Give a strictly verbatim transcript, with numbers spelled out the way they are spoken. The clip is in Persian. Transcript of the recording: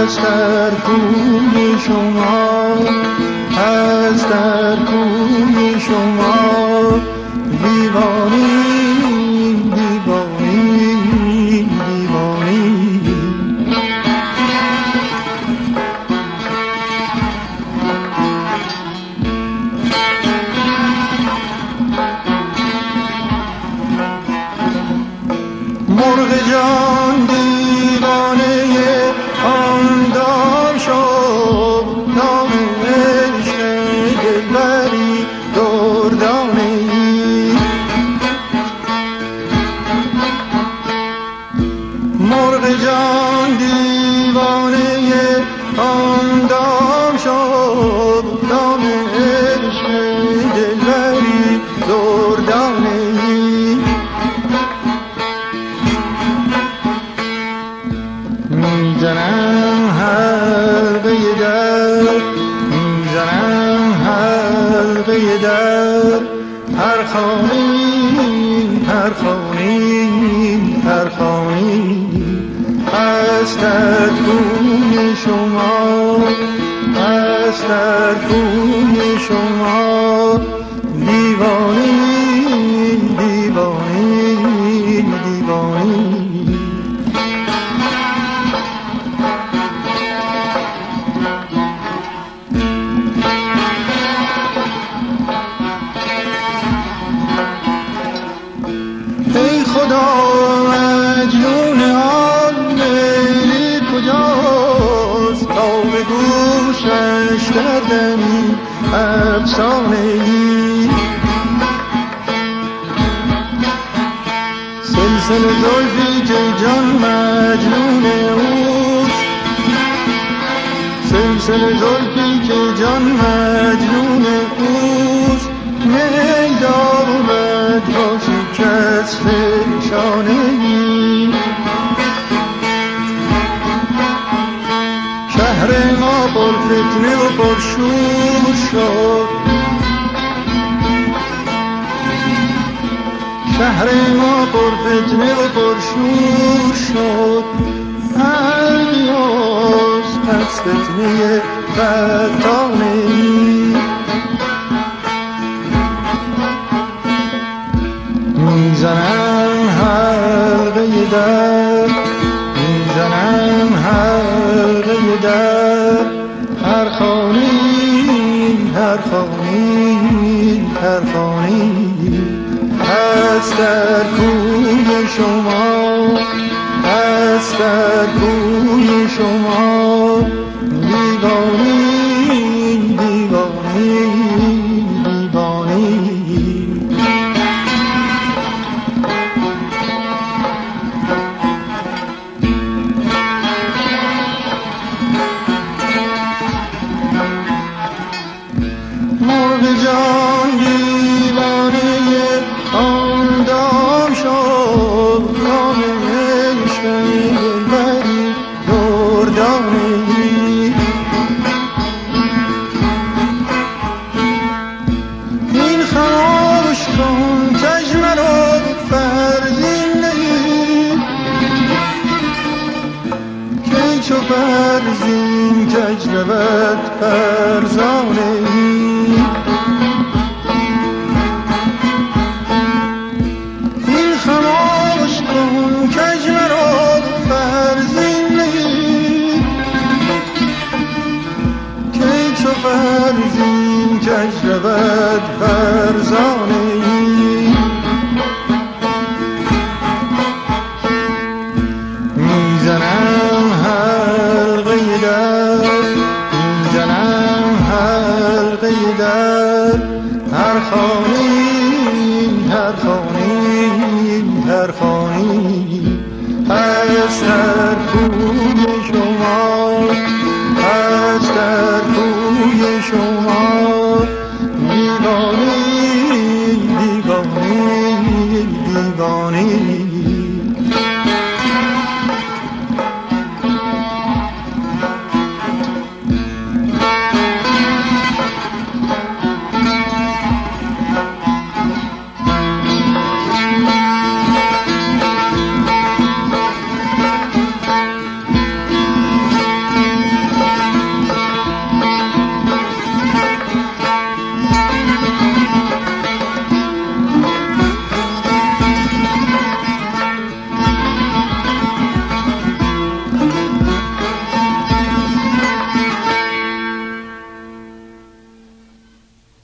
هست در کوی شما، هست در کوی شما دیوانی دیوانی دیوانی. مرغ جان دیوانه آن دام شد، نام عشق دلبری دردانه ای. مرغ جان دیوانه آن دام شد، نام عشق دلبری دردانه ای. میزنم حلقه در، میزنم حلقه در هر خانه‌ای هر خانه‌ای هر خانه‌ای. هست در کوی شما، هست در کوی شما دیوانی دیوانی دیوانی. ای خدا مجنون آن لیلی کجاست، تا به گوشش کردمی افسانه ای. سلسله زلفی که جان مجنون اوست، سلسله زلفی که جان مجنون اوست. میدار اومد با شکست شانه ای. شهر ما پر فتنه و پر شور شد، شهر ما پر فتنه و پر شور شد. الگیاس از فتنه فتانه ای. میزنم حلقه در، میزنم حلقه در هر خانه‌ای هر خانه‌ای هر خانه‌ای. هست در کوی شما، هست در کوی شما دیوانی دیوانی دیوانی. مرغ جان دیوانه آن دام شد، نام عشق دلبری دردانه ای. این خاموش کن کج مرا فرزین نهی، که چو فرزین کج رود فرزانه ای. فرزین کج رود فرزانه ای. میزنم حلقه در، میزنم حلقه در هر خانه‌ای هر خانه‌ای هر خانه‌ای.